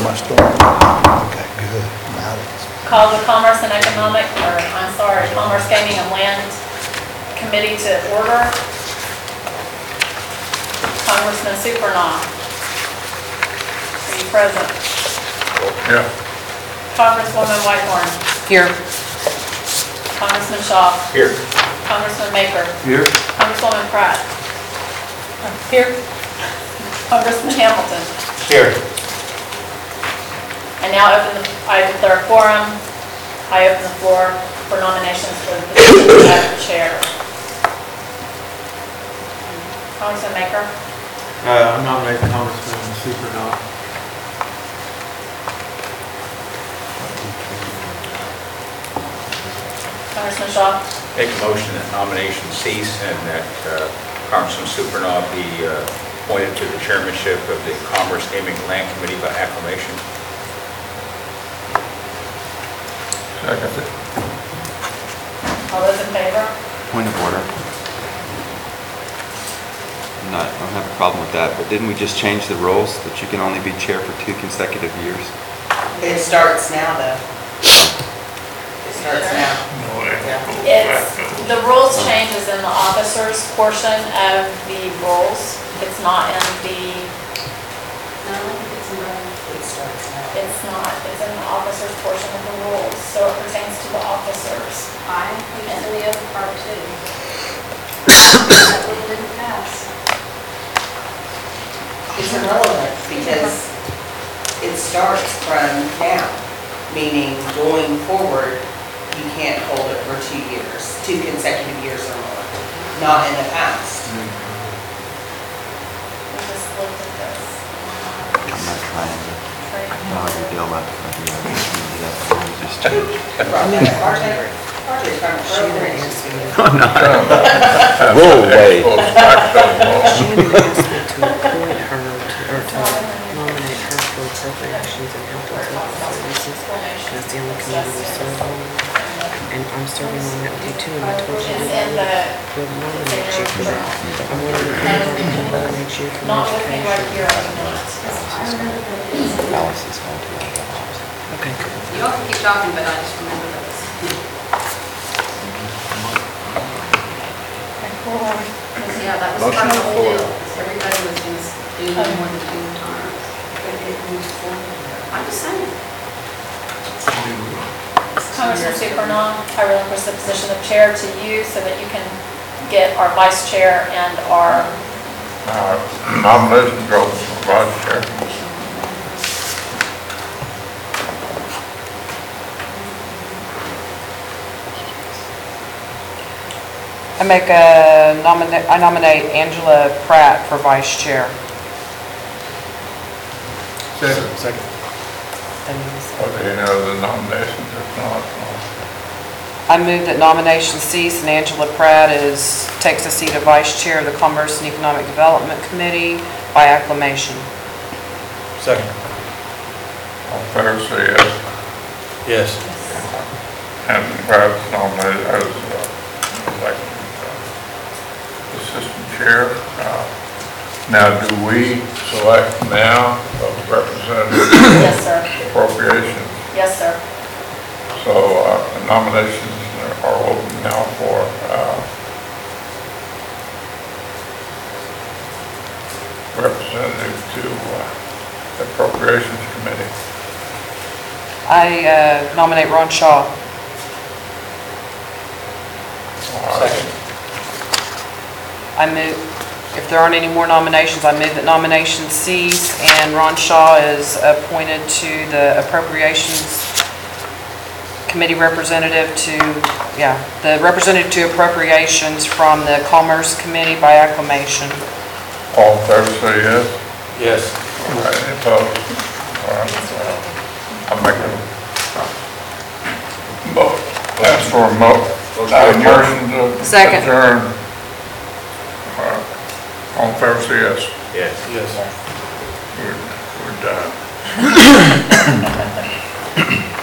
my story? Okay, good. Now it's. Call the Commerce and Economic, Commerce, Gaming and Land Committee to order. Congressman Supernaw. Are you present? Yeah. Congresswoman Whitehorn. Here. Congressman Shaw. Here. Congressman Maker. Here. Congresswoman Pratt. Here. Congressman Hamilton. Here. And now I declare quorum. I open the floor for nominations for the position of chair. Congressman Maker. I nominate Congressman Supernaw. Congressman Shaw. Make a motion that nomination cease and that Congressman Supernaw be appointed to the chairmanship of the Commerce, Gaming, and Land Committee by acclamation. Second. All those in favor? Point of order. I don't have a problem with that, but didn't we just change the rules that you can only be chair for 2 consecutive years? It starts now, though. It starts now. The rules changes in the officers portion of the rules. It's not in the, No, I think it's in it starts now. it's not, it's in the officers portion of the rules, so it pertains to the officers. I think it's in the other part too. That one didn't pass. It's irrelevant because it starts from now, meaning going forward, you can't hold it for 2 years, 2 consecutive years or more, not in the past. We just looked at this. I'm not trying to, Right. no, you deal with it. Just change. Archer's trying to throw their Whoa, wait. Shannon asked me to appoint her to nominate her for appropriations and health and social services. That's the only committee we serve on. And I'm serving on that one too, and I told you It's that in the, we'll nominate you for that. I'm wondering if anybody can nominate you for not with me right education. here at the minute. Alice is going to make that house. Okay. You all can keep talking, but I just remember those. Yeah, that was part of the whole deal. Everybody was just doing more than 2 times. I'm just saying. Congressman Supernaw, I relinquish the position of chair to you so that you can get our vice chair and our, Nomination goes for vice chair. I nominate Angela Pratt for vice chair. Second. Are there any other nominations? If not, I move that nomination cease and Angela Pratt takes the seat of vice chair of the Commerce and Economic Development Committee by acclamation. Second. all in favor, say yes. Yes. And perhaps nominated as like assistant chair. Now, do we select now a representative yes, sir. appropriations? Yes, sir. So nominations are open now for representative to the Appropriations Committee. I nominate Ron Shaw. Second. I move, if there aren't any more nominations, I move that nominations cease and Ron Shaw is appointed to the Appropriations Committee representative the representative to Appropriations from the Commerce Committee by acclamation. All in favor, say yes. Yes. All right, any opposed? All right, I'll make a ask for a motion to Second. adjourn. All in favor, say yes. Yes. Yes. We're done.